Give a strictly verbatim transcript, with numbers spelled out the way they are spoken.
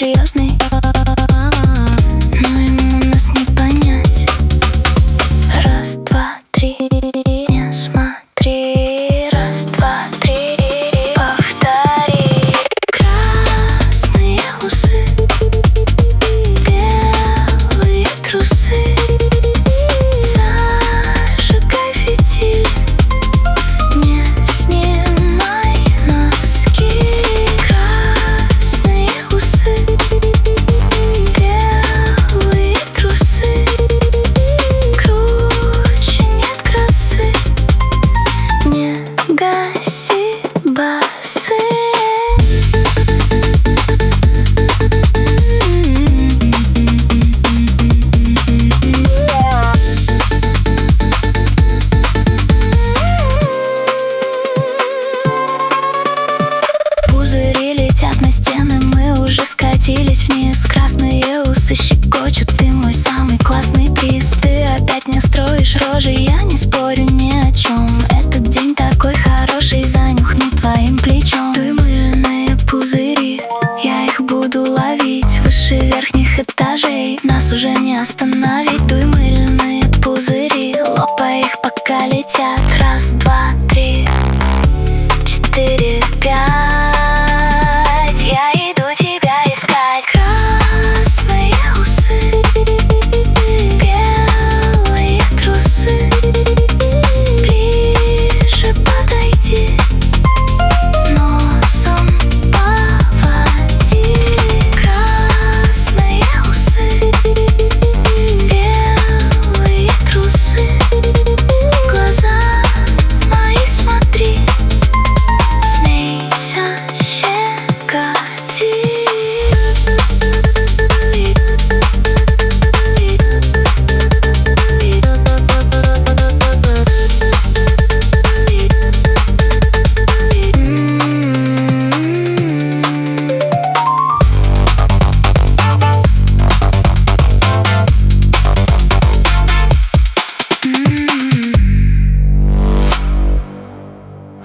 серьезный, но ему нас не понять. Раз, два, три, не смотри. Раз, два, три, повтори. Красные усы, белые трусы. Зажигай фитиль, не снимай носки. Красные усы, белые трусы. Круче нет красы, не гаси басы. Пузыри летят на стены, мы уже скатились вниз. Красные усы щекочут, ты мой самый классный приз. Ты опять не строишь рожи, я не спорю ни о чем. Этот день такой хороший, занюхну твоим плечом. Ты мыльные пузыри, я их буду ловить выше верхних этажей, нас уже не остановить. Дуй мыльные пузыри, лопай их, пока летят.